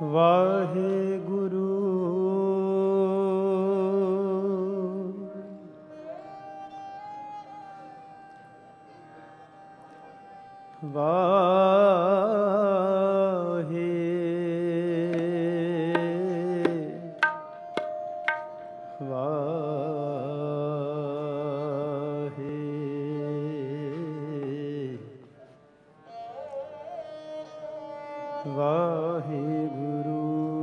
ਵਾਹਿਗੁਰੂ ਵਾਹਿਗੁਰੂ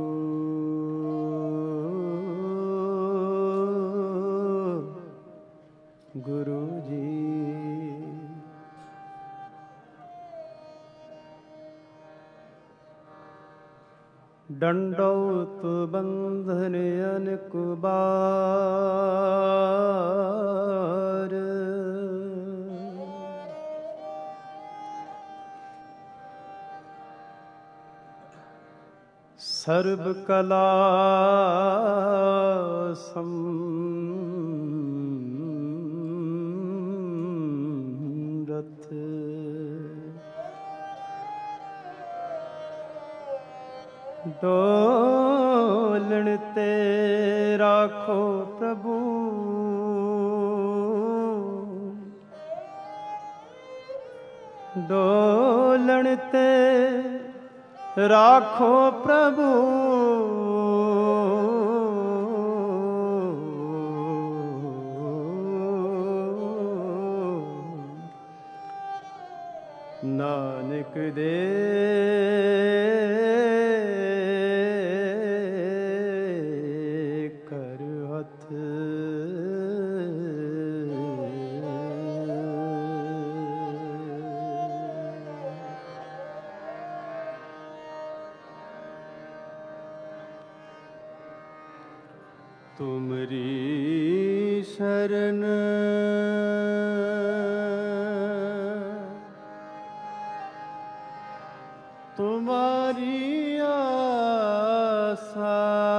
ਗੁਰੂ ਜੀ। ਦੰਡੌਤ ਬੰਧਨ ਅਨੇਕ ਬਾਰ, ਸਰਬ ਕਲਾ ਸਮਰਥ, ਡੋਲਣ ਤੇ ਰਾਖੋ ਪ੍ਰਭੂ, ਡੋਲਣ ਤੇ ਰਾਖੋ ਪ੍ਰਭੂ, ਨਾਨਕ ਦੇ ਕਰ ਹੱਥ। ਤੁਮਰੀ ਸ਼ਰਨ ਤੁਮਾਰੀ ਆਸਾ,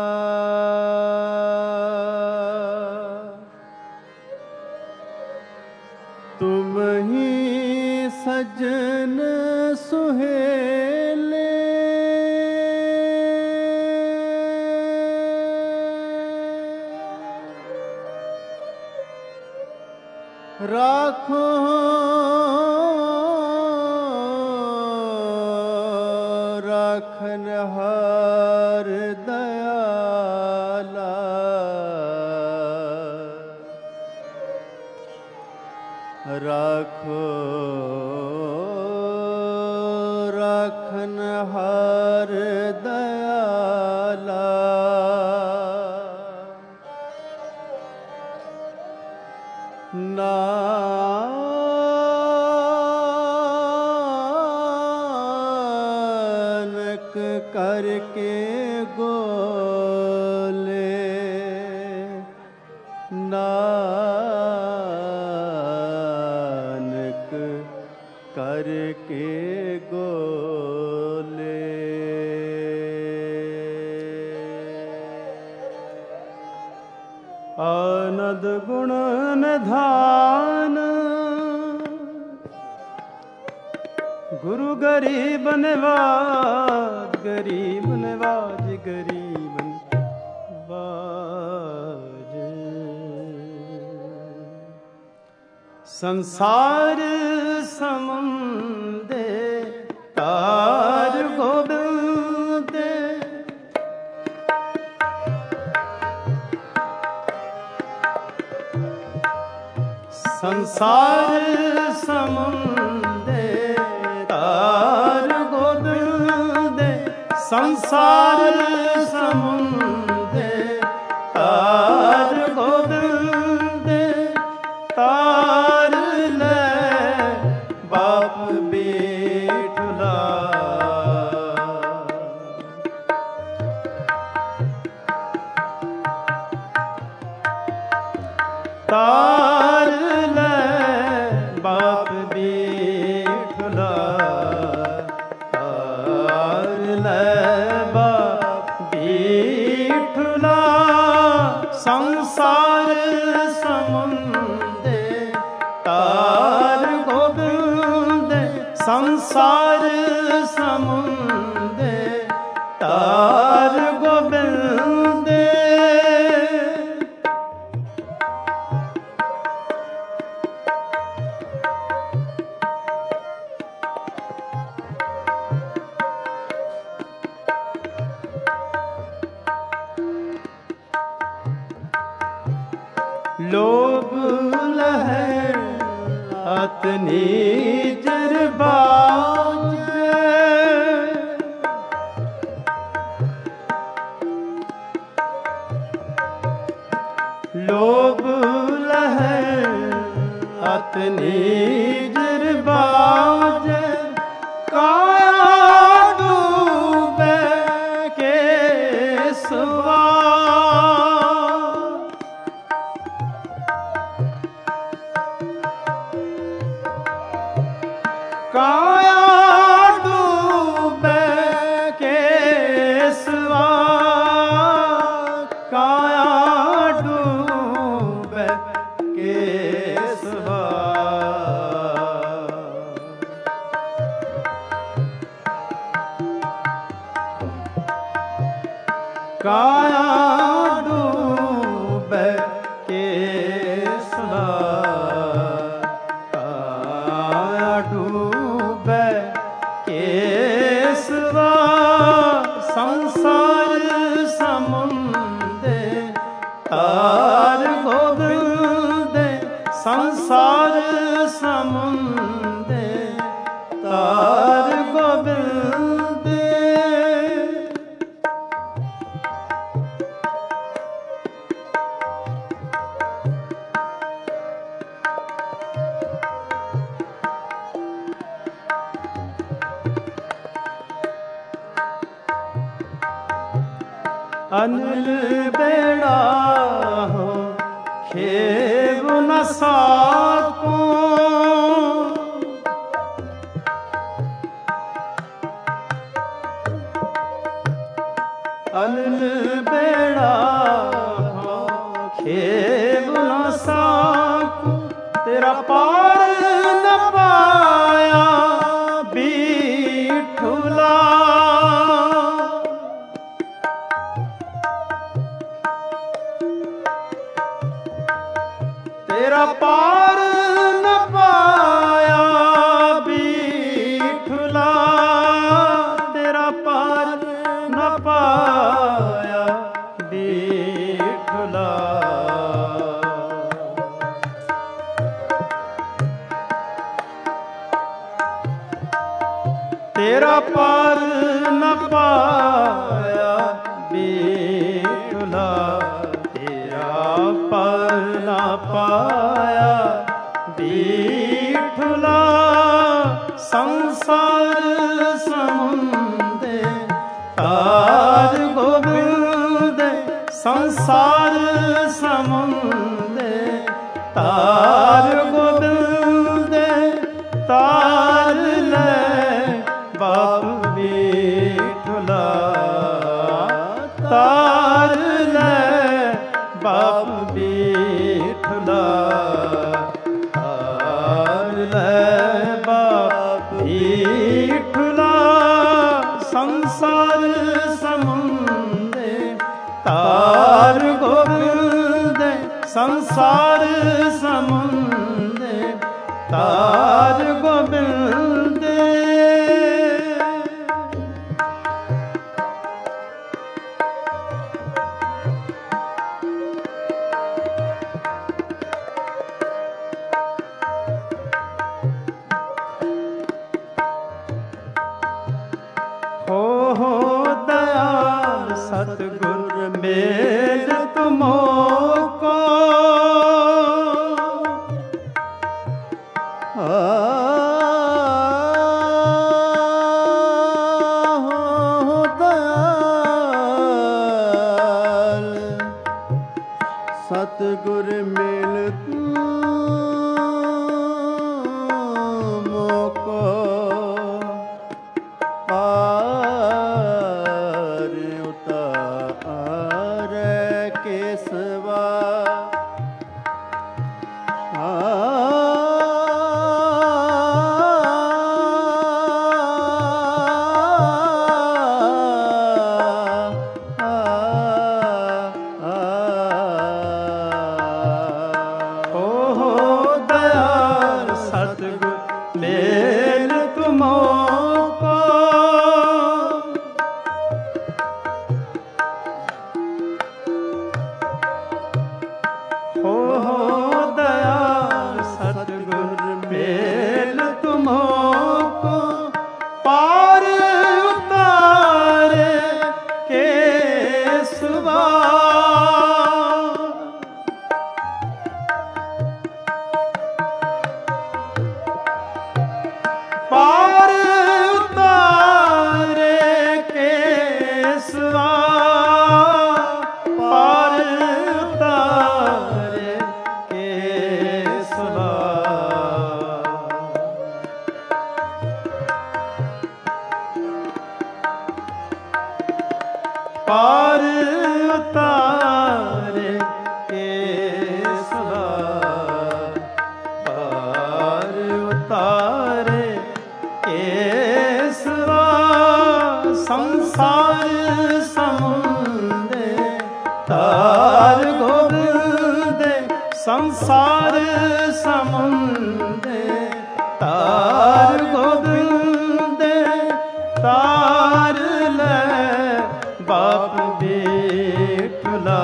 ਤੁਮ ਹੀ ਸਜਣ ਸੁਹੇਲੇ, ਰਾਖੋ ਰਾਖਨਹਾਰ ਦਇਆਲਾ, ਰਾਖੋ ਰਾਖਨਹਾਰ ਦਇਆਲਾ, ਨਾਨਕ ਕਰਕੇ ਗੋਲੇ, ਨਾਨਕ ਕਰਕੇ ਗੋਲੇ। ਆਨੰਦ ਗੁਣ ਨਿਧਾਨ, ਗੁਰੂ ਗਰੀਬ ਨਿਵਾਜ, ਗਰੀਬ ਨਿਵਾਜ, ਗਰੀਬ ਨਿਵਾਜ। ਸੰਸਾਰ ਸਮੁੰਦੇ ਤਾਰ ਗੋਬਿੰਦ ਦੇ, ਸੰਸਾਰ ਸਮੁੰਦੇ ਤਾਰ ਗੋਬਿੰਦ ਦੇ, ਸੰਸਾਰ ਸਮੁੰਦੇ ਤਾਰ ਗੋਬਿੰਦ ਦੇ, ਤਾਰ ਲੈ ਬਾਪ ਬੇਠੁਲਾ, ਤਾਰ ਲੈ ਬਾਪ ਬੇਠੁਲਾ, ਤਾਰ ਲੈ ਬਾਪ ਬੇਠੁਲਾ। ਸੰਸਾਰ ਸਮੁੰਦੇ ਤਾਰ ਗੋਬਿੰਦ, ਸੰਸਾਰ ਸਮੁੰਦੇ ਤਾਰ ਲੋਭ ਲਹੈ ਅਤ ਨੀਜਰ ਬਾਝੈ। ਲੋਭ ਲਹੈ ਅਤ ਨੀਜਰ ਬਾਝੈ। ਕਾਇਆ ਡੂਬੈ ਕੇਸਵਾ। ਕਾਇਆ ਡੂਬੈ ਕੇਸਵਾ। ਕਾਇਆ ਡੂਬੈ ਕੇਸਵਾ। ਕਾਇਆ ਡੂਬੈ ਕੇਸਵਾ। ਕਾਇਆ ਡੂਬੈ ਕੇਸਵਾ। ਸੰਸਾਰ ਸਮੁੰਦੇ ਤਾਰ ਗੋਬਿੰਦੇ। ਸੰਸਾਰ ਸਮੁੰਦੇ ਤਾਰ ਗੋਬਿੰਦੇ। ਅਨਿਲ ਬੇੜਾ ਹੋ ਖੇਵ ਨ ਸਾਕੋ। ਅਨਿਲ ਬੇੜਾ ਹੋ ਖੇਵ ਨ ਸਾਕੋ। ਤੇਰਾ ਪਾਰ ਨ ਪਾਇਆ ਬੀਠੁਲਾ। ਤੇਰਾ ਪਾਰ ਨ ਪਾਇਆ ਬੀਠੁਲਾ। ਤੇਰਾ ਪਾਰ ਨ ਪਾਇਆ ਬੀਠੁਲਾ। ਤੇਰਾ ਪਾਰ ਨ ਪਾਇਆ ਬੀਠੁਲਾ। ਤੇਰਾ ਪਾਰ ਨ ਪਾਇਆ ਬੀਠੁਲਾ। ਸੰਸਾਰ ਸਮੁੰਦੇ ਤਾਰ ਗੋਬਿੰਦੇ। ਸੰਸਾਰ ਸਮੁੰਦੇ ਤਾਰ ਗੋਬਿੰਦੇ। ਤਾਰ ਲੈ ਬਾਪ ਬੀਠੁਲਾ। ਤਾਰ ਲੈ ਬਾਪ ਬੀਠੁਲਾ। ਤਾਰ ਲੈ ਬਾਪ ਬੀਠੁਲਾ। ਸੰਸਾਰ ਸਮੁੰਦੇ ਤਾਰ ਗੋਬਿੰਦੇ। ਸੰਸਾਰ ਸਮੁੰਦੇ ਤਾਰ ਗੋਬਿੰਦੇ। ਹੋ ਦਇਆਲ ਸਤਿਗੁਰ ਮੇਲ ਤੁਮੋ ਕੋ। ਹੋ ਦਇਆਲ ਸਤਿਗੁਰ ਮੇਲ ਤੁਮੋ ਕੋ। ਪਾਰ ਉਤਾਰੈ ਕੇਸਵਾ। पार उतारे केसवा, पार उतारे केसवा। संसार समुंदे तार गोबिंद, संसार समुंदे तार गोबिंद। तार ले बाप बेठुला,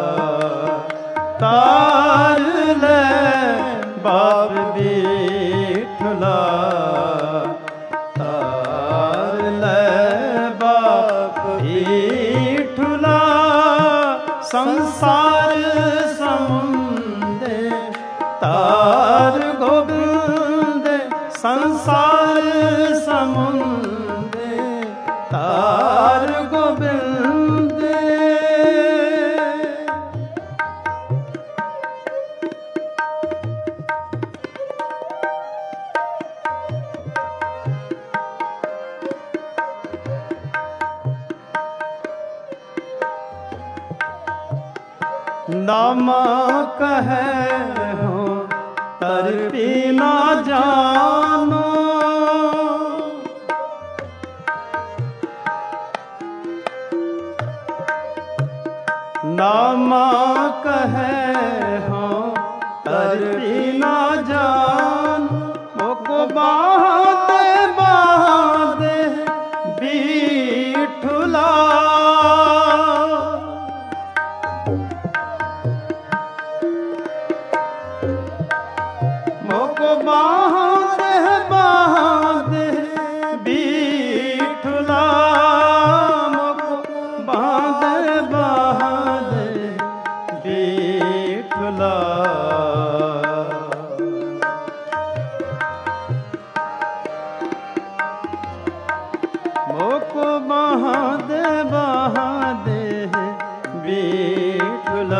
तार ले बाप बेठुला, तार ले बाप बेठुला। संसार समुंदे तार गोबिंद, संसार समुंदे तार गोबिंद। नामा कहे हो तरपी ना जानो, नामा कहे हो तरपी ना जानो। मोको बांधे बांधे बीठुला, मोको बांधे बांधे बीठुला, मोको बांधे बांधे बीठुला। मोको बांधे बांधे बीठुला,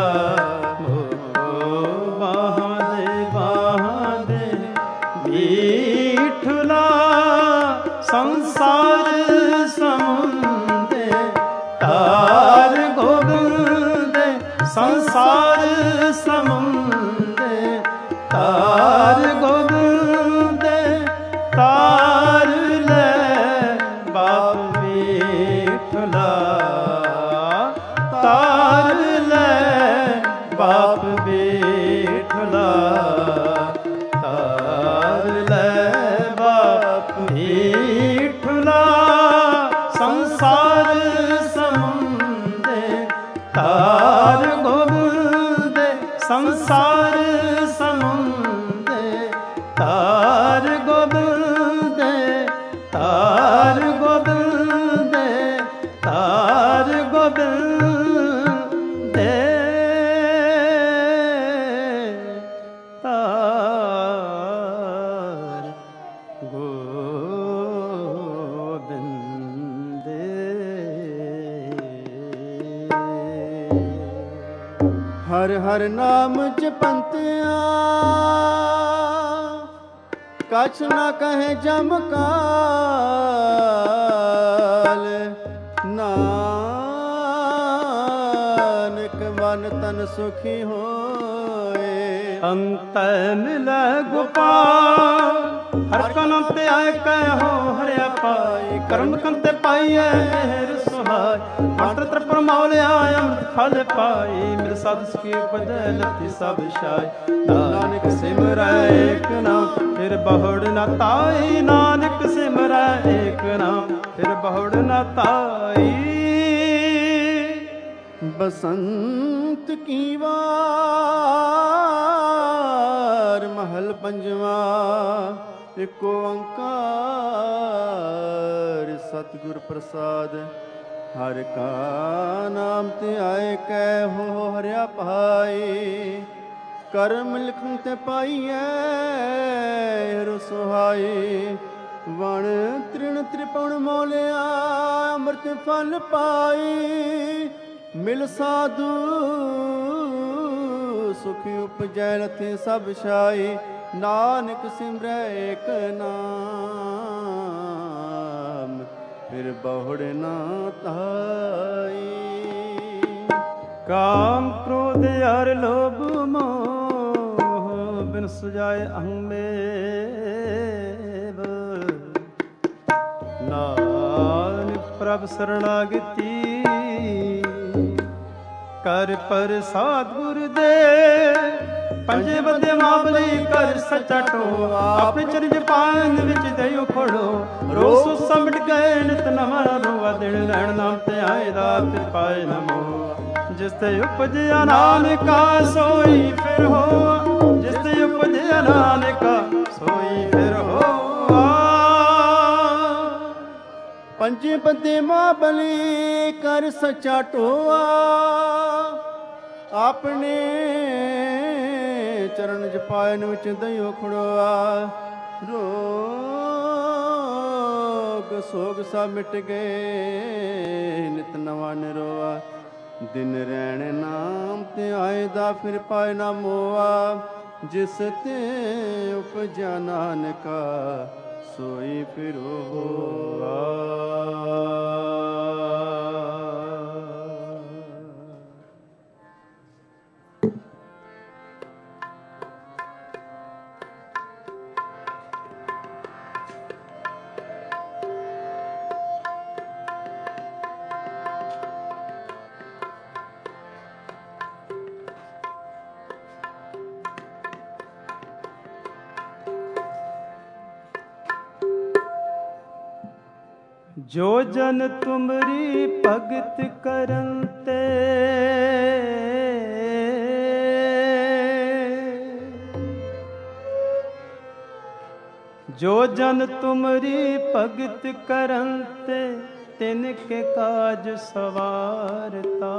बीठुला। संसार समुंदे तार गोबिंद, संसार समुंदे तार गोबिंद। तार ले बाप बीठुला, तार ले बाप बीठुला, तार ले बाप बीठुला। संसार समुंदे तार गोबिंद, संसार समुंदे तार गोबिंद, तार गोबिंद, तार गोबिंद, तार गोबिंद। हर हर नाम जपंतिया, कछ न कहे जम काल। नानक मन तन सुखी होए, अंत मिले गोपाल। हर कन ते आए कहो हरिया पाई, कर्म कंते पाइए मेहर सुहाय। मंत्र तृपण मौलिया अमृत फल पाई, मिल साध सुखी उपजै लती सब शाय। नानक सिमरै एक नाम फिर बहुड़ न ताई, नानक सिमरै एक नाम फिर बहुड़ न ताई। बसंत की वार महल पंजवा, एक ओंकार सतगुर प्रसाद। हर का नाम ते आए कै हो हरिया पाई, कर्म लिखन ते पाइए हर सुहाई। वण तृण त्रिपण मौलिया अमृत फल पाई, मिल साधु सुखी उपजै रथे सब शाई। नानक सिमरै एक नाम फिर बहुड़ ना ताई। ਕਾਮ ਕ੍ਰੋਧ ਅਰ ਲੋਭ ਮੋਹ ਬਿਨ ਸੁਜਾਏ ਅਹੰਮੇਵ ਨਾਨਕ ਪ੍ਰਭ ਸਰਣਾਗਤੀ ਕਰ ਪ੍ਰਸਾਦ ਗੁਰ ਦੇ ਪੰਜੇ ਬੰਦੇ ਮਾਬਲੀ ਕਰ ਸੱਚਾ ਟੋ ਆਪਣੇ ਚਰਜ ਪਾਨ ਵਿੱਚ ਦਇਓ ਖੜੋ ਰੋਸ ਸਮਟ ਗਏ ਨਿਤ ਨਵਾਂ ਰੋਵਾ ਦਿਨ ਰਹਿਣ ਨਾਮ ਤੇ ਆਏ ਦਾ ਫਿਰ ਪਾਏ ਨਮੋ ਜਿਸ ਤੇ ਉਪਜਿਆ ਨਾਨਕਾ ਸੋਈ ਫਿਰ ਹੋ ਜਿਸ ਤੇ ਉਪਜਿਆ ਨਾਨਕਾ ਸੋਈ ਫਿਰ ਹੋ ਪੰਜੇ ਬੰਦੇ ਮਾਬਲੀ ਕਰ ਸੱਚਾ ਟੋਆ ਆਪਣੇ ਚਰਨ ਜਪਾਇਨ ਵਿੱਚ ਦਇਓ ਖੜੋਆ ਰੋਗ ਸੋਗ ਸਭ ਮਿਟ ਗਏ ਨਿਤ ਨਵਾਂ ਨਿਰੋਆ ਦਿਨ ਰਹਿਣ ਨਾਮ ਤੇ ਆਏ ਦਾ ਫਿਰ ਪਾਏ ਨਾ ਮੋਆ ਜਿਸ ਤੇ ਉਪਜਾ ਨਾਨਕਾ ਸੋਈ ਫਿਰ ਹੋਆ ਜੋ ਜਨ ਤੁਮਰੀ ਭਗਤ ਕਰਨ ਤੇ ਜੋ ਜਨ ਤੁਮਰੀ ਭਗਤ ਕਰਨ ਤੇ ਤਿਨ ਕੇ ਕਾਜ ਸਵਾਰਤਾ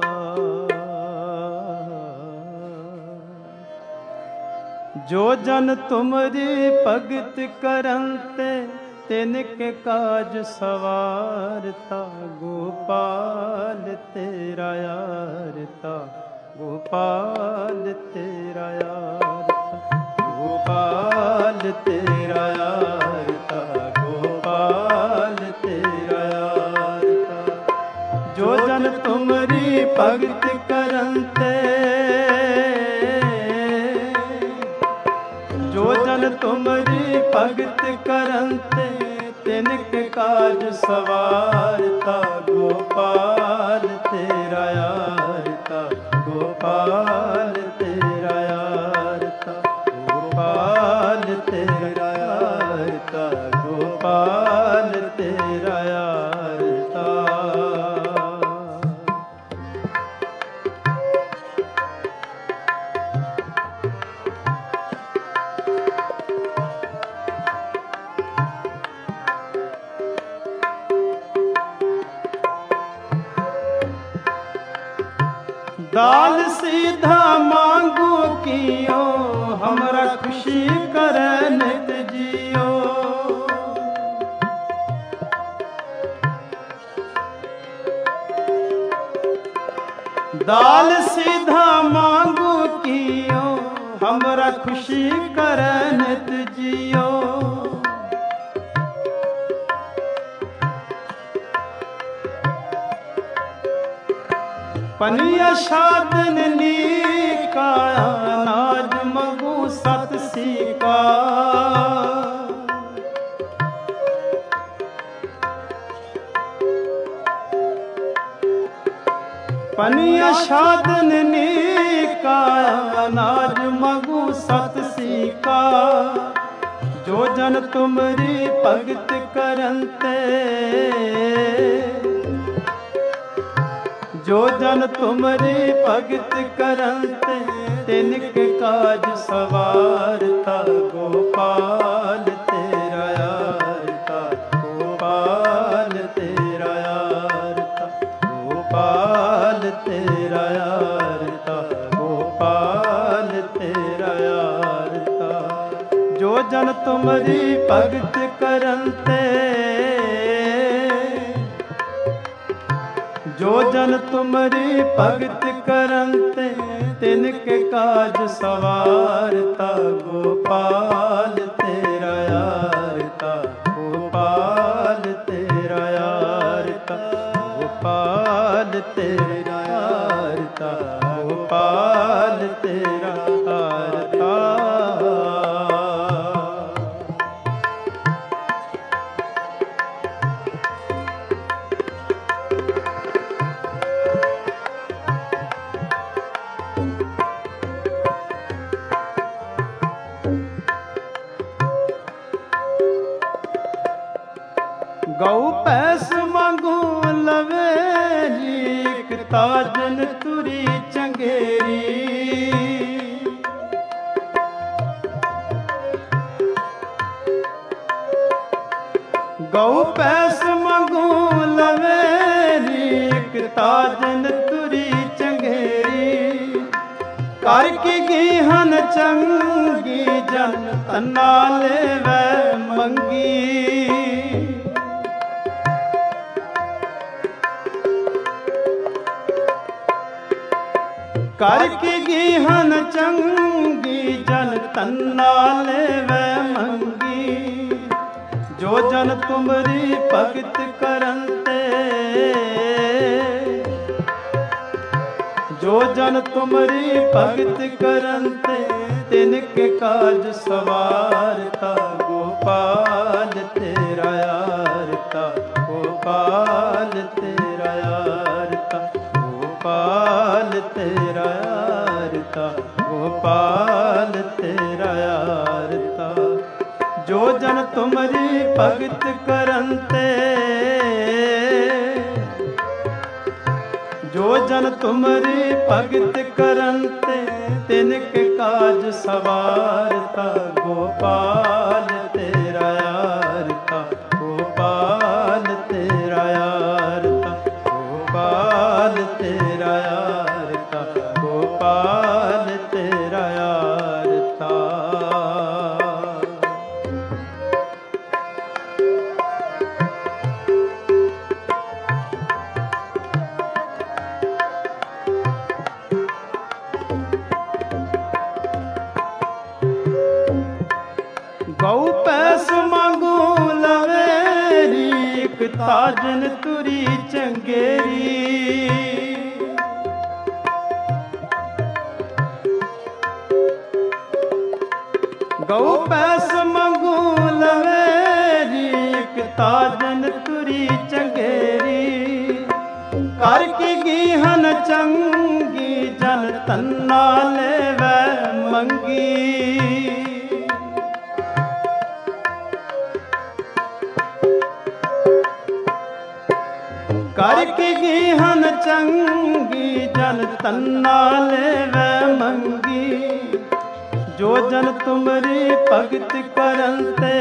ਜੋ ਜਨ ਤੁਮਰੀ ਭਗਤ ਕਰਨ ਤੇ ਤਿਨ ਕੇ ਕਾਜ ਸਵਾਰਤਾ ਗੋਪਾਲ ਤੇਰਾ ਯਾਰਤਾ ਗੋਪਾਲ ਤੇਰਾ ਯਾਰਤਾ ਗੋਪਾਲ ਤੇਰਾ ਯਾਰਤਾ ਗੋਪਾਲ ਤੇਰਾ ਯਾਰਤਾ ਜੋ ਜਨ ਤੁਮਰੀ ਭਗਤ ਕਰਨ ਤੇ ਜੋ ਜਨ ਤੁਮਰੀ ਭਗਤ ਕਰਨ ਤੇ ਤਿਨਕ ਕਾਜ ਸਵਾਰਤਾ ਗੋਪਾਲ ਤੇਰਾ ਯਾਰਤਾ ਗੋਪਾਲ ਤੇਰਾ ਯਾਰਤਾ ਗੋਪਾਲ ਤੇਰਾ ਯਾਰਤਾ ਗੋਪਾਲ ਤੇਰਾ ਯਾਰਤਾ दाल सीधा मांगो कियो हमरा खुशी करे नित जियो दाल सीधा मांगो कियो हमरा खुशी करे नित जियो पनिया शादन नीका नाज मगू सत सीका पनिया शादन नीका नाज मगू सत सीका जो जन तुमरी भगत करन ते जो जन तुमरी भगत करन ते तिनक काज सवारता गोपाल तेरा यारता गोपाल तेरा यारता गोपाल तेरा यारता गोपाल तेरा यारता जो जन तुमरी भगत करन ते जो जन तुमरी भगत करन ते तिनक काज सवारता गोपाल तेरा यारता गोपाल तेरा यारता गोपाल ਗੋਪਾਲ ਤੇਰਾ ਆਰਤਾ, ਗੋਪਾਲ ਤੇਰਾ ਆਰਤਾ। ਗਊ ਪੈਸ ਮੰਗੂ ਲਵੇ ਜੀ, ਇਕ ਤਾਜਨ ਤੁਰੀ ਚੰਗੇਰੀ। ਗਊ ਪੈਸ ਮੰਗੂ ਲਵੇ ਜੀ, ਇਕ ਤਾਜਨ ਤੁਰੀ ਚੰਗੇਰੀ। ਕਰ ਕੀ ਗੀਹਨ ਚੰਗੀ ਜਨ ਤਨਾ ਲੈਵੈ ਮੰਗੀ। ਕਰ ਕੀ ਗੀਹਨ ਚੰਗੀ ਜਨ ਤੰਨਾ ਲੈਵੈ ਮੰਗੀ। ਜੋ ਜਨ ਤੁਮਰੀ ਭਗਤ ਕਰਨ ਤੇ, ਜੋ ਜਨ ਤੁਮਰੀ ਭਗਤ ਕਰਨ ਤੇ, ਤਿਨ ਕੇ ਕਾਜ ਸਵਾਰਤਾ। ਗੋਪਾਲ ਤੇਰਾ ਆਰਤਾ, ਗੋਪਾਲ ਤੇਰਾ ਆਰਤਾ, ਗੋਪਾਲ ਤੇਰਾ ਆਰਤਾ, ਗੋਪਾਲ ਤੇਰਾ ਆਰਤਾ। ਜੋ ਜਨ ਤੁਮਰੀ ਭਗਤ ਕਰਨ ਤੇ, ਜੋ ਜਨ ਤੁਮਰੀ ਭਗਤ ਕਰਨ ਤੇ, ਤਿਨ ਕੇ ਕਾਜ ਸਵਾਰਤਾ। ਗੋਪਾਲ ਤੇਰਾ ਆਰਤਾ, ਗੋਪਾਲ ਤੇਰਾ ਆਰਤਾ, ਗੋਪਾਲ ਤੇਰਾ ਆਰਤਾ, ਗੋਪਾਲ ਤੇਰਾ ਆਰਤਾ। ਗਊ ਪੈਸ ਮੰਗੂ ਲਵੇਰੀ, ਇਕ ਤਾਜਨ ਤੁਰੀ ਚੰਗੇਰੀ। ਗਊ ਪੈਸ ਮੰਗੂ ਲਵੇਰੀ, ਇਕ ਤਾਜਨ ਤੁਰੀ ਚੰਗੇਰੀ। ਕਰ ਕੀ ਗੀਹਨ ਚੰਗੀ ਜਨ ਤੰਨਾ ਲੈਵੈ ਮੰਗੀ। ਕਰ ਕੀ ਗੀਹਨ ਚੰਗੀ ਜਨ ਤੰਨਾ ਲੈਵੈ ਮੰਗੀ। ਜੋ ਜਨ ਤੁਮਰੀ ਭਗਤ ਕਰਨ ਤੇ,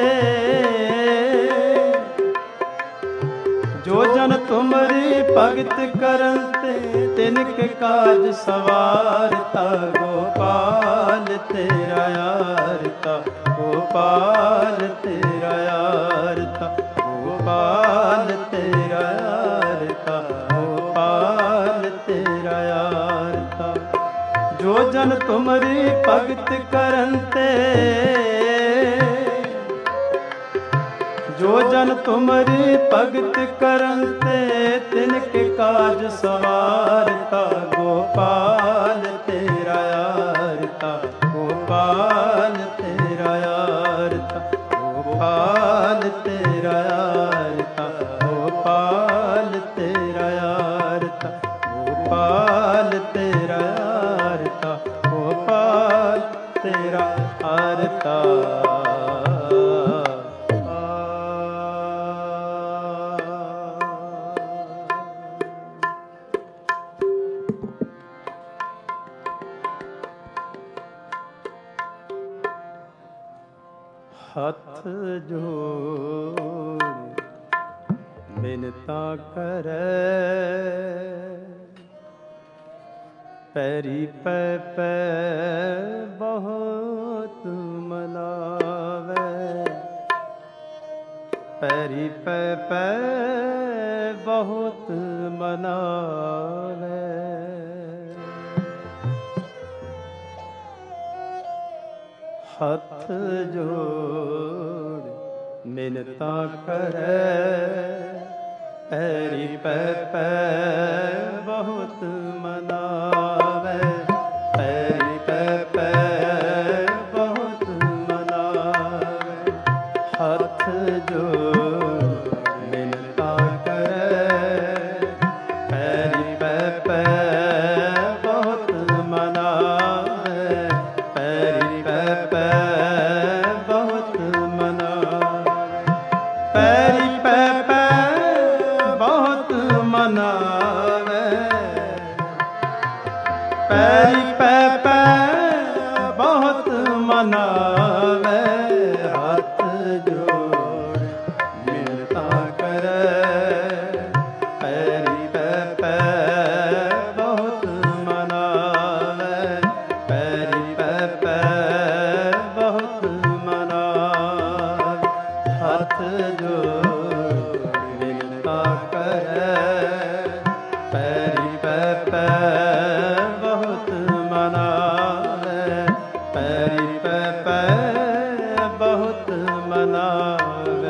ਜੋ ਜਨ ਤੁਮਰੀ ਭਗਤ ਕਰਨ ਤੇ, ਤਿਨ ਕੇ ਕਾਜ ਸਵਾਰਤਾ। ਗੋਪਾਲ ਤੇਰਾ ਆਰਤਾ, ਗੋਪਾਲ ਤੇਰਾ ਆਰਤਾ, ਗੋਪਾਲ ਤੇਰਾ ਆਰਤਾ, ਗੋਪਾਲ ਤੇਰਾ ਆਰਤਾ। ਜੋ ਜਨ ਤੁਮਰੀ ਭਗਤ ਕਰਨ ਤੇ, ਜੋ ਜਨ ਤੁਮਰੀ ਭਗਤ ਕਰਨ ਤੇ, ਤਿਨ ਕੇ ਕਾਜ ਸਵਾਰਤਾ। ਗੋਪਾਲ ਤੇਰਾ ਆਰਤਾ, ਗੋਪਾਲ ਤੇਰਾ ਆਰਤਾ, ਗੋਪਾਲ ਤੇਰਾ ਆਰਤਾ, ਗੋਪਾਲ ਤੇਰਾ ਆਰਤਾ, ਗੋਪਾਲ ਤੇਰਾ ਆਰਤਾ, ਗੋਪਾਲ ਤੇਰਾ ਆਰਤਾ। ਹੱਥ ਜੋੜ ਬਿਨਤਾ ਕਰੈ, ਪੈਰੀ ਪੈ ਪੈ ਬਹੁਤ ਮਨਾਵੈ। ਪੈਰੀ ਪੈ ਪੈ ਬਹੁਤ ਮਨਾਵੈ। ਹੱਥ ਜੋੜ ਮਿਨਤਾ ਕਰੈ, ਪੈਰੀ ਪੈ ਪੈ ਬਹੁਤ ਮਨਾਵੇ, ਪੈਰੀ ਪੈ ਪੈ ਬਹੁਤ ਮਨਾਵੇ, ਹੱਥ ਜੋੜ ਮਿੰਨਤਾਂ ਕਰੇ, ਪੈਰੀ ਪੈ ਪੈ ਬਹੁਤ ਮਨਾਵੇ, ਪੈਰੀ ਪੈ ਪੈ ਬਹੁਤ ਮਨਾਵੇ, ਪੈਰੀ ਪੈ ਪੈ ਬਹੁਤ ਮਨਾਵੇ, ਪੈਰੀ ਪੈ ਪੈ ਬਹੁਤ ਮਨਾਵੇ, ਹੱਥ ਜੋੜ ਮਿੰਨਤਾਂ ਕਰੇ, ਪੈਰੀ ਪੈ ਪੈ ਬਹੁਤ ਮਨਾਵੇ, ਪੈਰੀ ਪੈ ਪੈ ਬਹੁਤ ਮਨਾਵੇ, ਹੱਥ ਜੋੜ ਮਿੰਨਤਾਂ ਕਰੇ, ਪੈਰੀ ਪੈ ਪੈ ਬਹੁਤ ਮਨਾਵੇ, ਪੈਰੀ ਪੈ ਪੈ ਬਹੁਤ ਮਨਾਵੇ।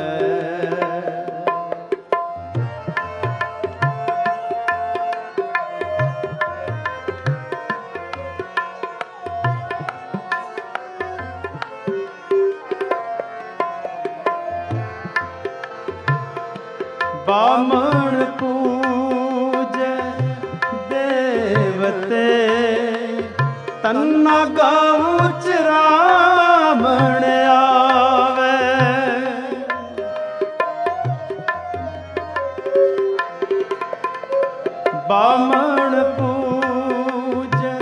ਬਾਮਣ ਪੂਜੈ ਦੇਵਤੇ, ਤੰਨਾ ਗਾਉ ਚਰਾਮਣ ਆਵੇ, ਬਾਮਣ ਪੂਜੈ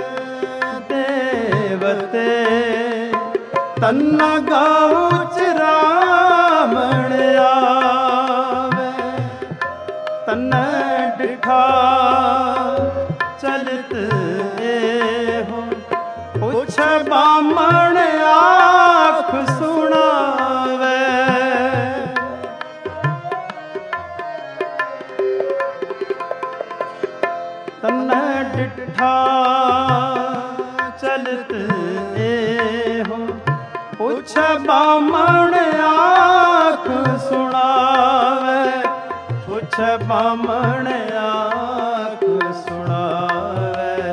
ਦੇਵਤੇ, ਤੰਨਾ ਗਾਉ ਚਰਾਮਣ ਆਵੇ, ਤਨੈ ਡਿਠਾ ਚਲਤ ਇਹੋ, ਪੁੱਛੈ ਬਾਮਣ ਆਖ ਸੁਣਾਵੇ, ਤਨੈ ਡਿਠਾ ਚਲਤ ਇਹੋ, ਪੁੱਛੈ ਬਾਮਣ ਆਖ ਸੁਣਾਵੇ, ਪੁੱਛੈ ਬਾਮਣ ਆਖ ਸੁਣਾਵੇ,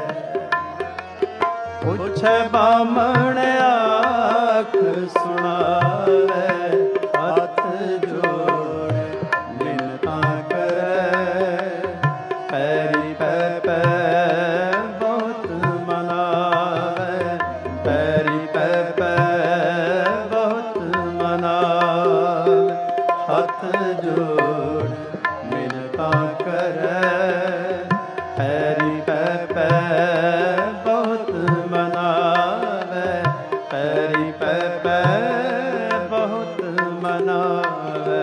ਪੁੱਛੈ ਬਾਮਣ ਆਖ ਸੁਣਾਵੇ, ਹੱਥ ਜੋੜ ਮਿੰਨਤਾਂ ਕਰੇ, ਪੈਰੀ ਪੈ ਪੈ ਬਹੁਤ ਮਨਾਵੇ, ਪੈਰੀ ਪੈ ਪੈ ਬਹੁਤ ਮਨਾਵੇ, ਹੱਥ ਜੋੜ ਮਿੰਨਤਾਂ ਕਰੇ, ਪੈਰੀ ਪੈ ਪੈ ਬਹੁਤ ਮਨਾਵੇ, ਪੈਰੀ ਪੈ ਪੈ ਬਹੁਤ ਮਨਾਵੇ।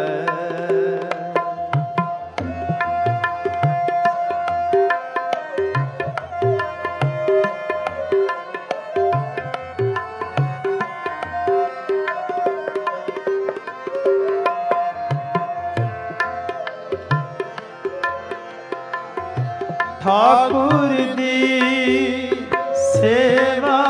ਠਾਕੁਰ ਦੀ ਸੇਵਾ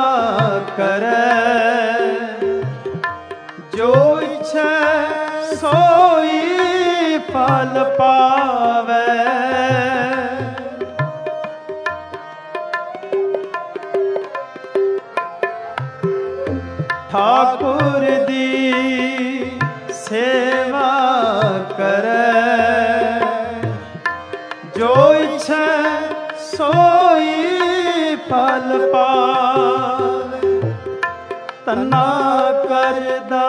ਕਰੇ, ਜੋ ਇੱਛੈ ਸੋਈ ਫਲ ਪਾਵੇ, ਠਾਕੁਰ ਦੀ ਸੇਵਾ ਕਰੇ, ਜੋ ਇੱਛੈ ਸੋਈ ਫਲ ਪਾਵੇ, ਤੰਨਾ ਕਰਦਾ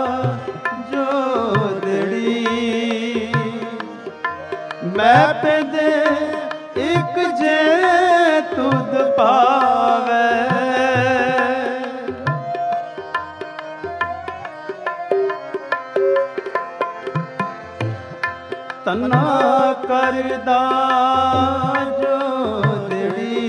ਜੋਦੜੀ, ਮੈਂ ਤੇ ਦੇ ਇੱਕ ਜੇ ਤੁਧ ਪਾਵੇ, ਤੰਨਾ ਕਰਦਾ ਜੋਦੜੀ,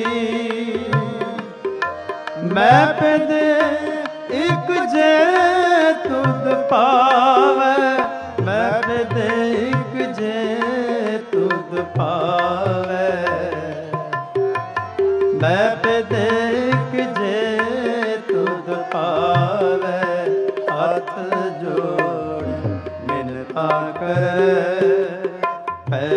ਮੈਂ ਪਿਦ ਇੱਕ ਜੇ ਤੁਧ ਪਾਵੇ, ਮੈਂ ਪਿਦ ਇੱਕ ਜੇ ਤੁਧ ਪਾਵੇ, ਮੈਂ ਪਿਦ ਇੱਕ ਜੇ ਤੁਧ ਪਾਵੇ, ਹੱਥ ਜੋੜ ਮਿੰਨਤਾਂ ਕਰੇ,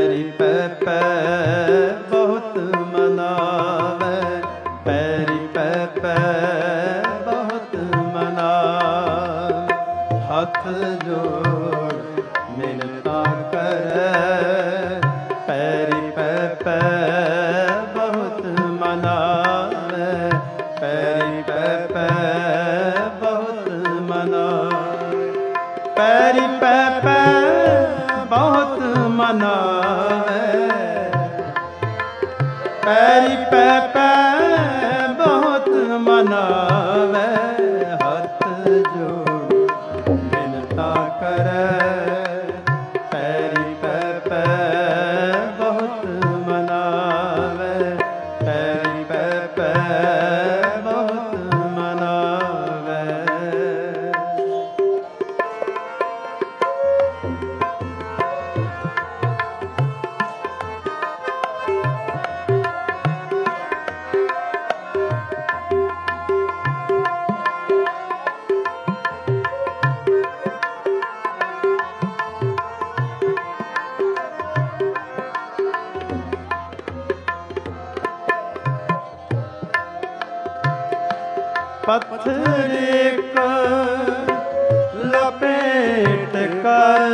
ਪੈਰੀ ਪੈ ਪੈ ਬਹੁਤ ਮਨਾਵੇ, ਹੱਥ ਜੋੜ ਬਿਨਤਾ ਕਰੈ। ਪੈਰੀ ਪੈ ਪੈ ਬਹੁਤ ਮਨਾਵੇ, ਪੈਰੀ ਪੈ ਪੈ ਬਹੁਤ ਮਨਾਵੇ। ਪੱਥਰ ਇੱਕ ਲਪੇਟ ਕਰ,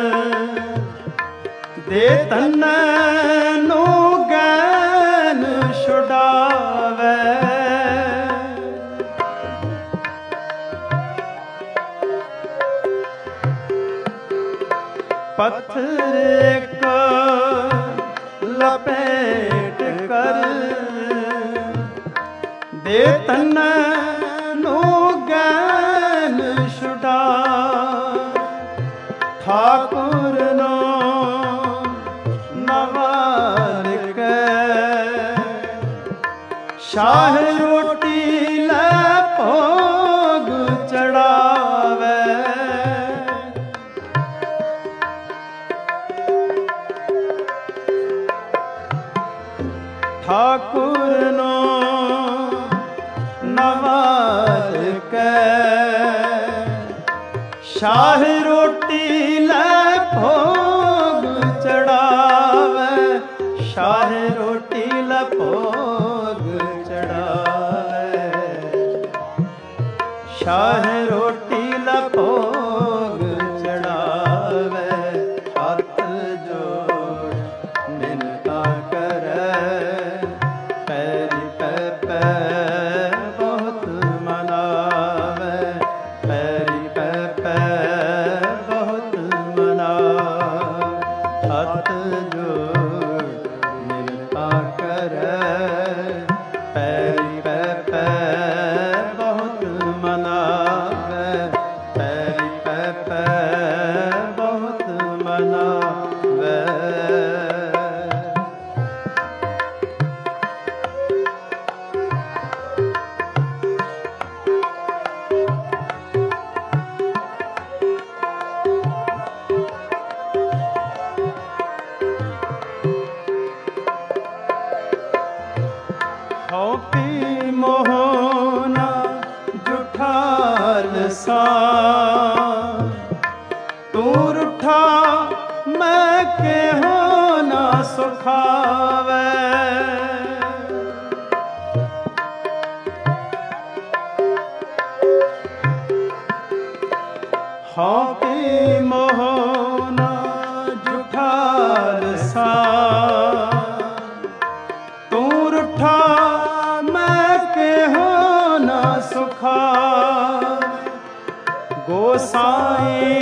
ਦੇ ਤਨ ਨੂੰ ਗੈਨ ਛੁਡਾਵੇ। ਪੱਥਰ ਇੱਕ ਲਪੇਟ ਕਰ, ਦੇ ਤਨ ਨੂੰ ਗੈਨ ਛੁਡਾ। ਠਾਕੁਰ ਨੂੰ ਨਵਾਲ ਕੇ, ਸ਼ਾਹ ਰੋਟੀ ਲੈ ਭੋਗ ਚੜਾਵੇ। ਠਾਕੁਰ ਨੂੰ ਨਵਾਲ ਕੇ, ਸ਼ਾਹ ਰੋਟੀ ਲੈ ਭੋਗ ਚੜਾਵੇ। ਸ਼ਾਹ ਰੋਟੀ ਲੈ ਭੋਗ ਚੜਾਵੇ, ਸ਼ਾਹ ਰੋਟੀ ਲੈ ਭੋਗ ਚੜਾਵੇ। ਹੱਥ ਜੋੜ ਮਿੰਨਤਾਂ ਕਰੈ, ਪੈਰੀ ਪੈ ਪੈ ਬਹੁਤ ਮਨਾਵੇ, ਪੈਰੀ ਪੈ ਪੈ ਬਹੁਤ ਮਨਾਵੇ। ਹੱਥ ਜੋੜ ਮਿੰਨਤਾਂ ਕਰੈ, ਪੈਰੀ ਪੈ ਪੈ ਬਹੁਤ ਮਨਾਵੇ, ਪੈਰੀ ਪੈ ਪੈ ਬਹੁਤ ਮਨਾਵੇ। ਹਉ ਪੀ ਮੋਹਨਾ ਜੁਠਾਲ ਸਾ, ਤੂੰ ਰੁਠਾ ਮੈਂ ਕਿਹੋ ਨਾ ਸੁਖਾਵੇ। ਹਉ ਪੀ ਮੋਹਨਾ ਜੁਠਾਲ ਸਾ, ਤੂੰ ਰੁਠਾ ਮੈਂ ਕਿਹੋ ਨਾ ਸੁਖਾ। ਗੋਸਾਈ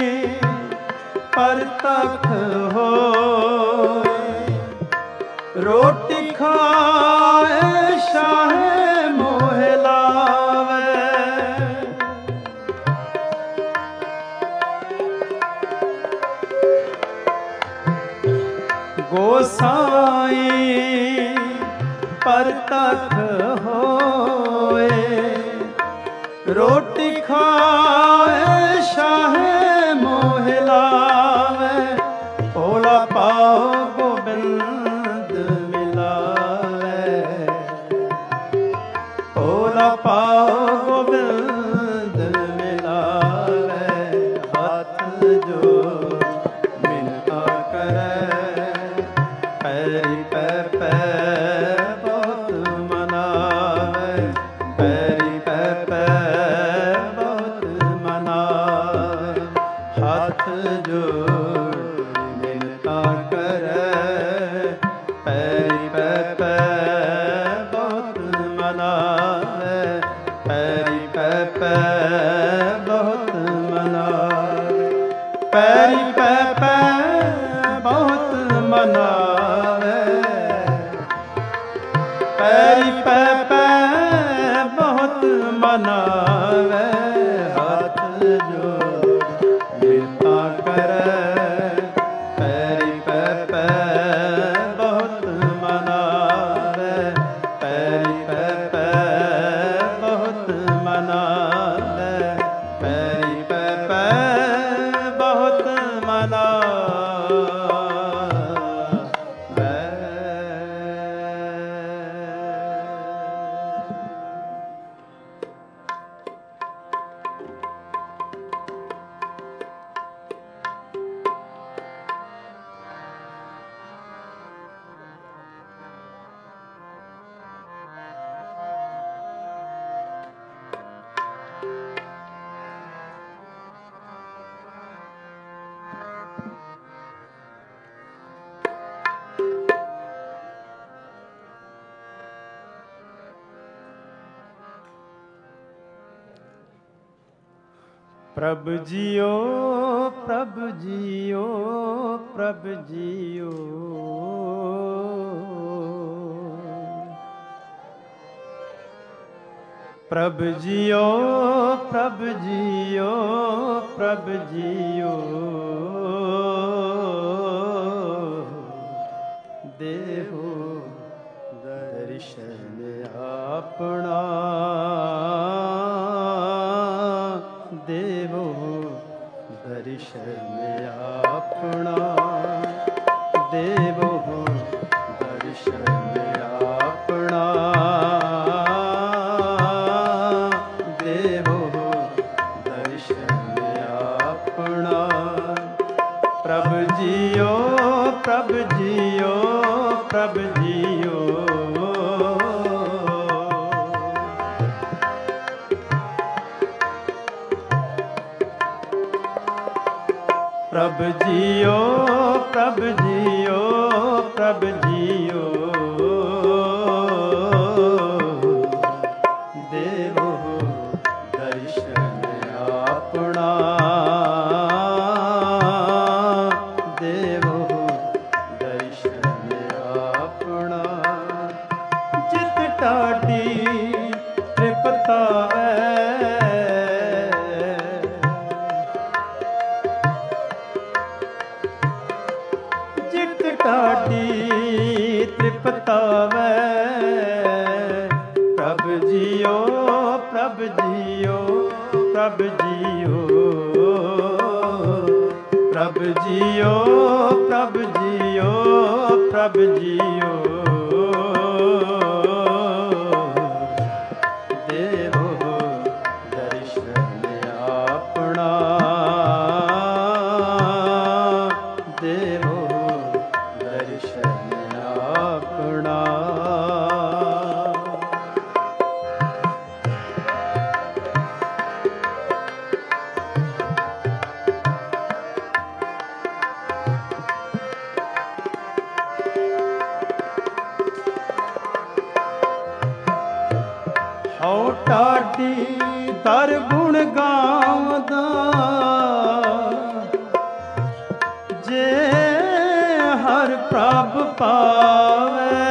ਪਰਤਖ ਹੋਏ, ਰੋਟੀ ਖਾਏ ਸ਼ਾਹੇ ਮੋਹ ਲਾਵੇ। ਗੋਸਾਈ ਪਰਤਖ ਹੋਏ, ਰੋਟੀ ਖਾਏ ਸ਼ਾਹੇ ਮੋਹ ਲਾਵੇ। ਭੋਲਾ ਪਾਓ ਗੋਬਿੰਦ ਮਿਲਾਵੇ, ਭੋਲਾ ਪਾਓ ਗੋਬਿੰਦ ਮਿਲਾਵੇ। ਹੱਥ ਜੋੜ ਮਿੰਨਤਾਂ ਕਰੈ, ਪੈਰੀ ਪੈ ਪੈ ਬਹੁਤ ਮਨਾਵੇ, ਪੈਰੀ ਪੈ ਪੈ ਬਹੁਤ ਮਨਾਵੇ। ਹੱਥ ਜੋੜ ਮਿੰਨਤਾਂ ਕਰੈ, ਪੈਰੀ ਪੈ ਪੈ ਬਹੁਤ ਮਨਾਵੇ, ਪੈਰੀ ਪੈ ਪੈ ਬਹੁਤ ਮਨਾਵੇ। ਪੈਰੀ ਪੈ ਪੈ ਬਹੁਤ ਮਨਾਵੇ, ਮਨਾਵੇ ਹੱਥ ਜੋੜ ਮਿਲਤਾ ਕਰੈ ਪੈਰੀ ਪੈ ਪੈ ਬਹੁਤ ਮਨਾਵੇ ਪੈਰੀ ਪੈ ਪੈ ਬਹੁਤ ਮਨਾਵੇ ਪੈਰੀ ਪੈ ਪੈ ਬਹੁਤ ਪ੍ਰਭ ਜੀਓ ਪ੍ਰਭ ਜੀਓ ਪ੍ਰਭ ਜੀਓ ਪ੍ਰਭ ਜੀਓ ਪ੍ਰਭ ਜੀਓ ਪ੍ਰਭ ਜੀਓ ਦੇਹੋ ਦਰਸ਼ਨ ਆਪਣਾ ਦੇਵੋ ਦਰਸ਼ਨ ਆਪਣਾ ਦੇਵੋ ਦਰਸ਼ਨ ਆਪਣਾ ਦੇਵੋ ਦਰਸ਼ਨ ਆਪਣਾ ਪ੍ਰਭ ਜੀਓ ਪ੍ਰਭ ਜੀਓ ਪ੍ਰਭ ਜੀਓ ਪ੍ਰਭ ਜੀਓ ਪ੍ਰਭ ਜੀਓ ਪ੍ਰਭ ਜੀਓ ਦੇਵੋ ਦਰਸ਼ਨ ਆਪਣਾ ਦੇਵੋ ਦਰਸ਼ਨ ਆਪਣਾ ਜਿਤ ਟਾਢੀ ਤ੍ਰਿਪਤਾਵੈ ਢਾਡੀ ਤ੍ਰਿਪਤਾਵੈ ਪ੍ਰਭ ਜੀਓ ਪ੍ਰਭ ਜੀਓ ਪ੍ਰਭ ਜੀਓ ਪ੍ਰਭ ਜੀਓ ਪ੍ਰਭ ਜੀਓ ਪ੍ਰਭ ਜੀਓ ਦੇਵੋ ਦਰਸ਼ਨ ਆਪਣਾ ਦੇਵੋ ਆਪਣਾ ਹਉ ਟਾਢੀ ਦਰ ਗੁਣ ਗਾਵਦਾ ਜੇ ਹਰ ਪ੍ਰਭ ਪਾਵੇ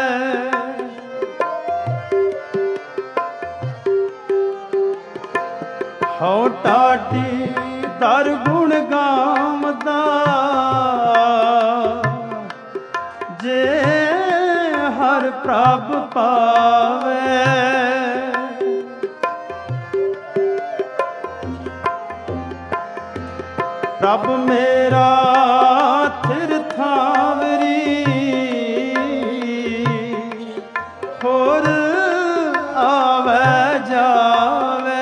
ਹਉ ਟਾਢੀ ਦਰ ਗੁਣ ਗਾਵਦਾ ਜੇ ਹਰ ਪ੍ਰਭ ਪਾਵੇ ਪ੍ਰਭ ਮੇਰਾ ਥਿਰ ਥਾਵਰੀ ਹੋਰ ਆਵੇ ਜਾਵੇ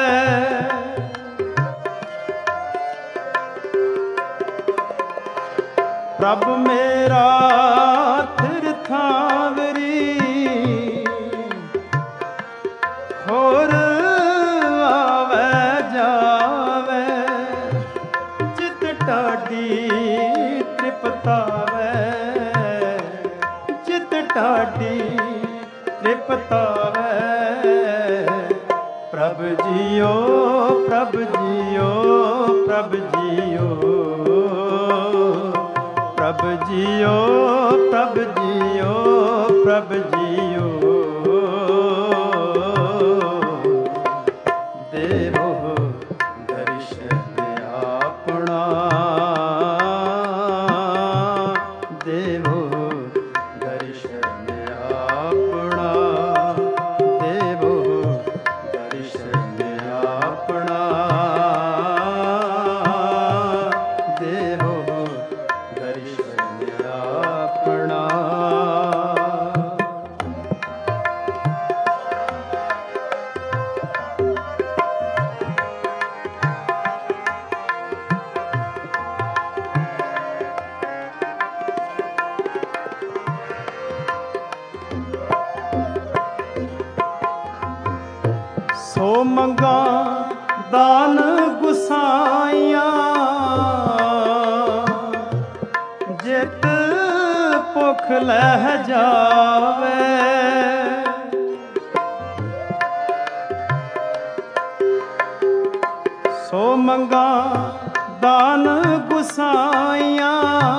ਪ੍ਰਭ ਮੇਰਾ ਥਿਰ ਥਾਵਰੀ ਹੋਰ ਆਵੇ ਜਾਵੇ ਢਾਡੀ ਤ੍ਰਿਪਤਾਵੈ ਚਿਤ ਢਾਡੀ ਤ੍ਰਿਪਤਾਵੈ ਪ੍ਰਭ ਜੀਓ ਪ੍ਰਭ ਜੀਓ ਪ੍ਰਭ ਜੀਓ ਪ੍ਰਭ ਜੀਓ ਪ੍ਰਭ ਜੀਓ ਪ੍ਰਭ ਜੀਓ ਸੋ ਮੰਗਾ ਦਾਨ ਗੁਸਾਈਆਂ, ਜਿਤ ਭੁਖ ਲਹਿ ਜਾਵੇ। ਸੋ ਮੰਗਾ ਦਾਨ ਗੁਸਾਈਆਂ,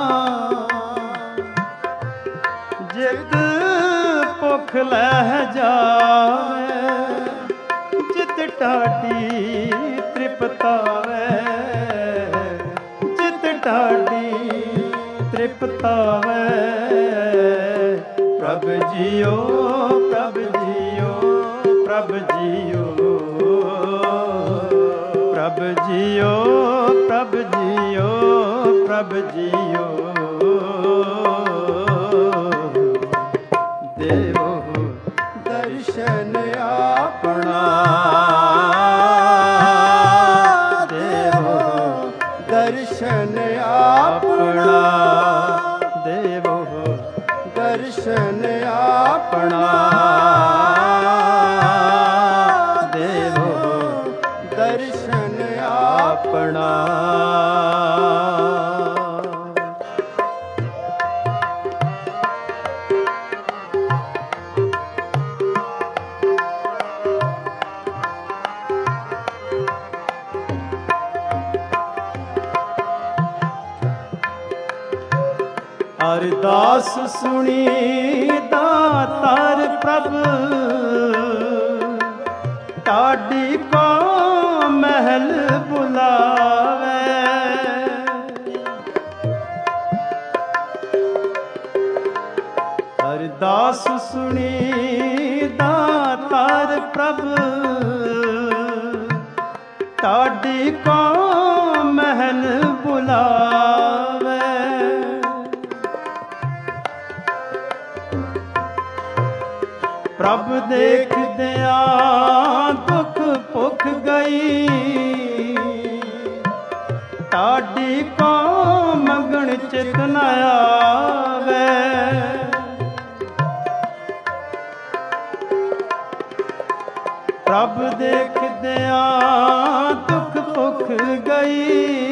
ਜਿਤ ਭੁਖ ਲਹਿ ਜਾਵੇ। ਜਿਤ ਢਾਡੀ ਤ੍ਰਿਪਤਾਵੇ, ਜਿਤ ਢਾਡੀ ਤ੍ਰਿਪਤਾਵੇ। ਪ੍ਰਭ ਜੀਓ, ਪ੍ਰਭ ਜੀਓ, ਪ੍ਰਭ ਜੀਓ, ਪ੍ਰਭ ਜੀਓ, ਪ੍ਰਭ ਜੀਓ, ਪ੍ਰਭ ਜੀਓ। ਦੇਵੋ ਦਰਸ਼ਨ ਆਪਣਾ, ਦੇਵੋ ਦਰਸ਼ਨ ਆਪਣਾ, ਦੇਵੋ ਦਰਸ਼ਨ ਆਪਣਾ, ਦੇਵੋ ਦਰਸ਼ਨ ਆਪਣਾ। ਅਰਦਾਸ ਸੁਣੀ ਦਾਤਾਰ ਪ੍ਰਭ, ਢਾਡੀ ਕੋ ਮਹਿਲ ਬੁਲਾਵੇ। ਅਰਦਾਸ ਸੁਣੀ ਦਾਤਾਰ ਪ੍ਰਭ, ਢਾਡੀ ਕੋ ਮਹਿਲ ਬੁਲਾਵੇ। ਪ੍ਰਭ ਦੇਖਦਿਆਂ ਦੁੱਖ ਭੁੱਖ ਗਈ, ਢਾਡੀ ਕੋ ਮੰਗਣ ਚਿਤ ਨ ਆਵੇ। ਪ੍ਰਭ ਦੇਖਦਿਆਂ ਦੁੱਖ ਭੁੱਖ ਗਈ,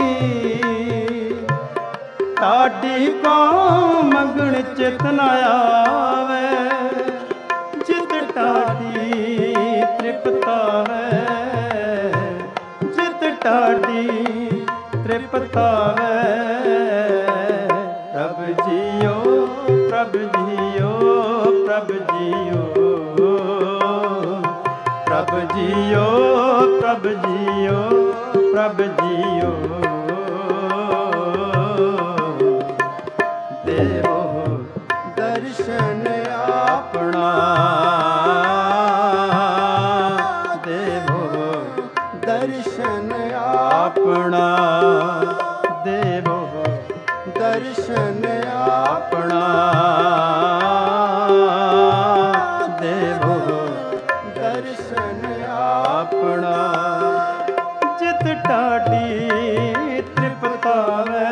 ਢਾਡੀ ਕੋ ਮੰਗਣ ਚਿਤ ਨ ਆਵੇ। ਜਿਤ ਢਾਡੀ ਤ੍ਰਿਪਤਾਵੇ, ਜਿਤ ਢਾਡੀ ਤ੍ਰਿਪਤਾਵੇ। ਪ੍ਰਭ ਜੀਓ, ਪ੍ਰਭ ਜੀਓ, ਪ੍ਰਭ ਜੀਓ, ਪ੍ਰਭ ਜੀਓ, ਪ੍ਰਭ ਜੀਓ, ਪ੍ਰਭ ਜੀਓ। ਦੇਵੋ ਦਰਸ਼ਨ ਆਪਣਾ, ਦੇਵੋ ਦਰਸ਼ਨ ਆਪਣਾ, ਦੇਵੋ ਦਰਸ਼ਨ ਆਪਣਾ, ਦੇਵੋ ਦਰਸ਼ਨ ਆਪਣਾ। ਜਿਤ ਢਾਡੀ ਤ੍ਰਿਪਤਾਵੇ,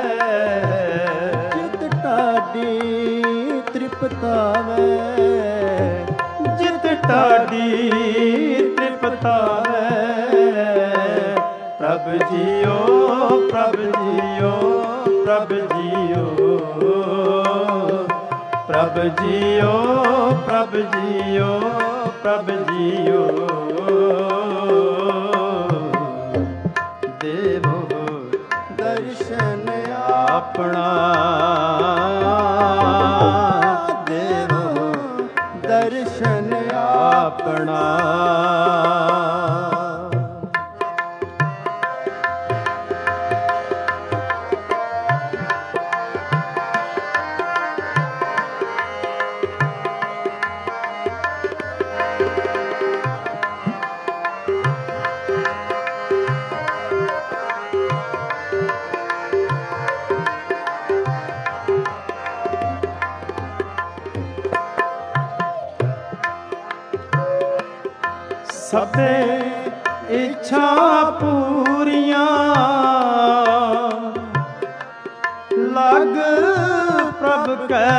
ਜਿਤ ਢਾਡੀ ਤ੍ਰਿਪਤਾਵੇ, ਜਿਤ ਢਾਡੀ ਤ੍ਰਿਪਤਾਵੇ। ਪ੍ਰਭ ਜੀਓ, ਪ੍ਰਭ ਜੀਓ, ਪ੍ਰਭ ਜੀਓ, ਪ੍ਰਭ ਜੀਓ, ਪ੍ਰਭ ਜੀਓ, ਪ੍ਰਭ ਜੀਓ। ਦੇਵੋ ਦਰਸ਼ਨ ਆਪਣਾ, ਦੇਵੋ ਦਰਸ਼ਨ ਆਪਣਾ। ਸਭੇ ਇੱਛਾ ਪੂਰੀਆਂ, ਲਗ ਪ੍ਰਭ ਕੈ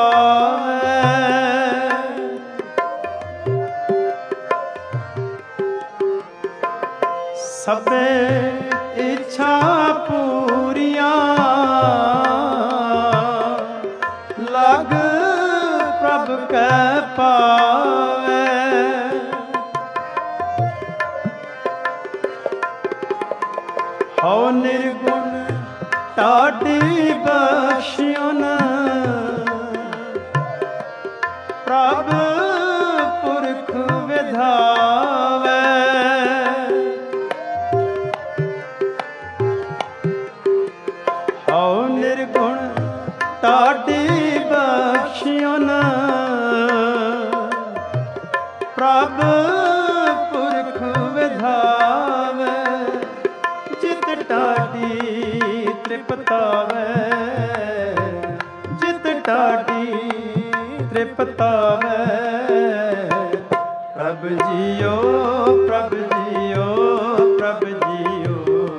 ਪਾਵੇ। ਸਭੇ ਇੱਛਾ ਪੂਰੀਆਂ ਲਗ ਪ੍ਰਭ ਕੈ ਪਾਵੇ। ਹਉ ਨਿਰਗੁਣ ਟਾਢੀ ਬਖਸ਼ਿਓਨ ਪ੍ਰਭ ਪੁਰਖ ਵਿਧਾਵੇ। ਹਉ ਨਿਰਗੁਣ ਟਾਢੀ ਬਖਸ਼ਿਓਨ ਪ੍ਰਭ ਪੁਰਖ ਵਿਧਾਵੇ। ਜਿਤ ਟਾਢੀ ਤ੍ਰਿਪਤਾਵੇ ਜਿਤ ਟਾਢੀ ਤ੍ਰਿਪਤਾਵੇ। ਪ੍ਰਭ ਜੀਓ ਪ੍ਰਭ ਜੀਓ ਪ੍ਰਭ ਜੀਓ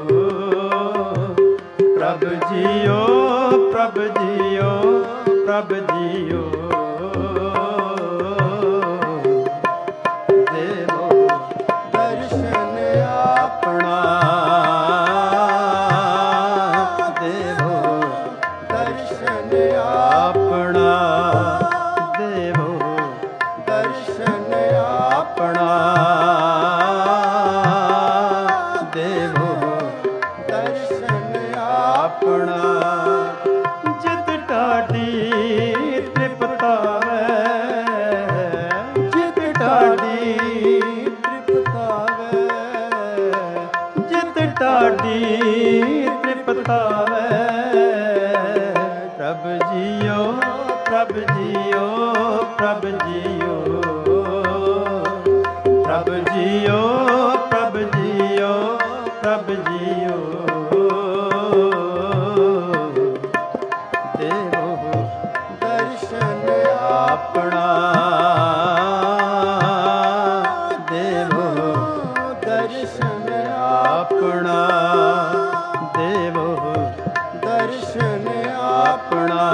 ਪ੍ਰਭ ਜੀਓ ਪ੍ਰਭ ਜੀਓ ਪ੍ਰਭ ਜੀਓ। ਦੇਵੋ ਦਰਸ਼ਨ ਆਪਣਾ ਦੇਵੋ ਦਰਸ਼ਨ ਆਪਣਾ ਦੇਵੋ ਦਰਸ਼ਨ ਆਪਣਾ ਦੇਵੋ ਦਰਸ਼ਨ ਆਪਣਾ। ਜਿਤ ਟਾਢੀ ਤ੍ਰਿਪਤਾਵੇ ਜਿਤ ਟਾਢੀ ਤ੍ਰਿਪਤਾਵੇ ਜਿਤ ਟਾਢੀ ਤ੍ਰਿਪਤਾਵੇ। ਪ੍ਰਭ ਜੀਓ ਪ੍ਰਭ ਜੀਓ ਪ੍ਰਭ ਜੀਓ ਪ੍ਰਭ ਜੀਓ ਪ੍ਰਭ ਜੀਓ ਪ੍ਰਭ ਜੀਓ। ਦੇਵੋ ਦਰਸ਼ਨ ਆਪਣਾ ਦੇਵੋ ਦਰਸ਼ਨ ਆਪਣਾ ਦੇਵੋ ਦਰਸ਼ਨ ਆਪਣਾ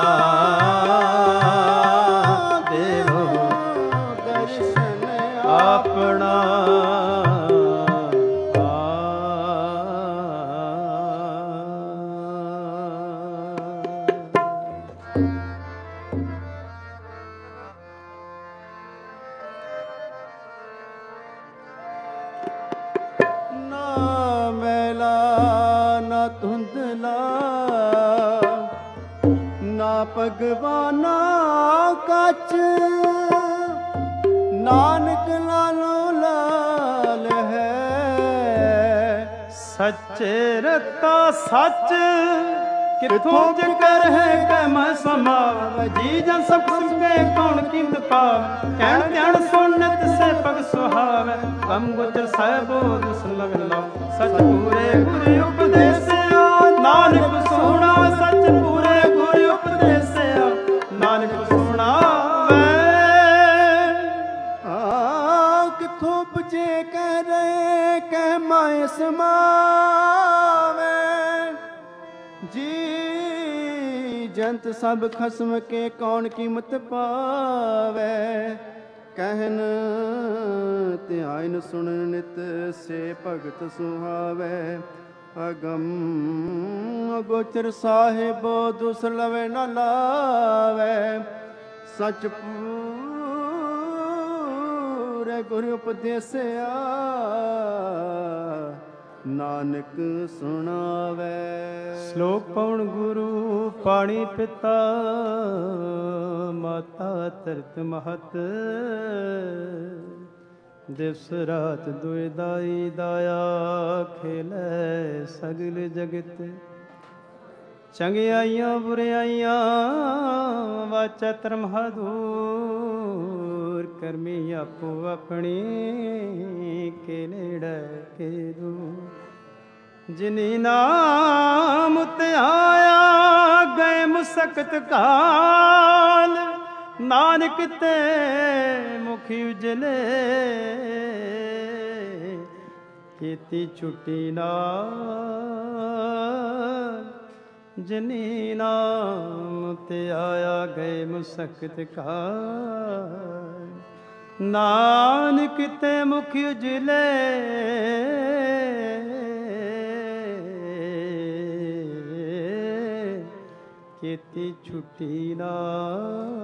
ਦੇਵੋ ਦਰਸ਼ਨ ਆਪਣਾ। ਨਾ ਮੈਲਾ ਨਾ ਧੁੰਦਲਾ ਨਾ ਭਗਵਾਨਾ ਕੱਚ ਨਾਨਕ ਲਾਲੋ ਲਾਲ ਹੈ। ਸੱਚੇ ਰਤਾ ਸੱਚ ਕਿਥੋਂ ਜਿਕਰ ਹੈ ਕੈ ਮੈਂ ਸਮਾਵ। ਜੀ ਜਨ ਸਭ ਸਿਮਕੇ ਕੌਣ ਕੀਮਤ ਪਾਵ। ਕਹਿਣ ਧਿਆਨ ਸੁਣ ਨਿਤ ਸੇ ਪਗ ਸੁਹਾਵੈ। ਕਮ ਗੁਚਰ ਸਾਹਿਬੋ ਦੁਸ ਲਗਨ ਲਾਓ। ਸੱਚ ਪੂਰੇ ਗੁਰ ਉਪਦੇਸਿਆ ਨਾਨਕ ਸੁਣਾ। ਸੱਚ ਪੂਰੇ ਗੁਰ ਉਪਦੇਸਿਆ ਨਾਨਕ ਸੁਣਾਵੇ। ਕਿਥੋਂ ਪੁੱਛੇ ਕਰੇ ਕਹਿ ਮਾਇ ਸਮਾਵੇ। ਜੀ ਜੰਤ ਸਭ ਖਸਮ ਕੇ ਕੌਣ ਕੀਮਤ ਪਾਵੇ। ਕਹਿਨ ਧਿਆਨ ਸੁਣਨ ਨਿਤ ਸੇ ਭਗਤ ਸੁਹਾਵੇ। ਅਗਮ ਅਗੋਚਰ ਸਾਹਿਬੋ ਦੁਸ ਲਵੇ ਨ ਲਾਵੇ। ਸਚ ਪੂਰੇ ਗੁਰ ਉਪਦੇਸਿਆ ਨਾਨਕ ਸੁਣਾਵੇ। ਸ਼ਲੋਕ ਪਉਣ ਗੁਰੂ ਪਾਣੀ ਪਿਤਾ ਮਾਤਾ ਧਰਤ ਮਹਤ। ਦਿਵਸ ਰਾਤ ਦੁਇ ਦਾਈ ਦਾਇਆ ਖੇਲੇ ਸਗਲ ਜਗਤ। ਚੰਗਿਆਈਆਂ ਬੁਰਿਆਈਆਂ ਵਾਚਾ ਧਰਮ ਹਦੂਰ। ਕਰਮੀ ਆਪੋ ਆਪਣੀ ਕੇ ਨੇੜੇ ਕੇ ਦੂਰ। ਜਿਨੀ ਨਾਮ ਧਿਆਇਆ ਗਏ ਮੁਸਕਤ ਕਾਲ। ਨਾਨਕ ਤੇ ਮੁਖੀ ਉਜਲੇ ਕੀਤੀ ਛੁੱਟੀ ਨਾਲ। ਜਿਨੀ ਨਾਮ ਤੇ ਆਇਆ ਗਏ ਮੁਸਕਤ ਕਾਲ। ਨਾਨਕ ਤੇ ਮੁਖ ਉਜਲੇ ਚੇਤੀ ਛੁੱਟੀ ਨਾਲ।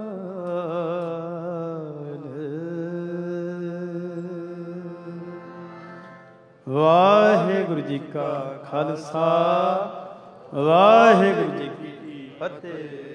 ਵਾਹਿਗੁਰੂ ਜੀ ਕਾ ਖਾਲਸਾ, ਵਾਹਿਗੁਰੂ ਜੀ ਕੀ ਫਤਿਹ।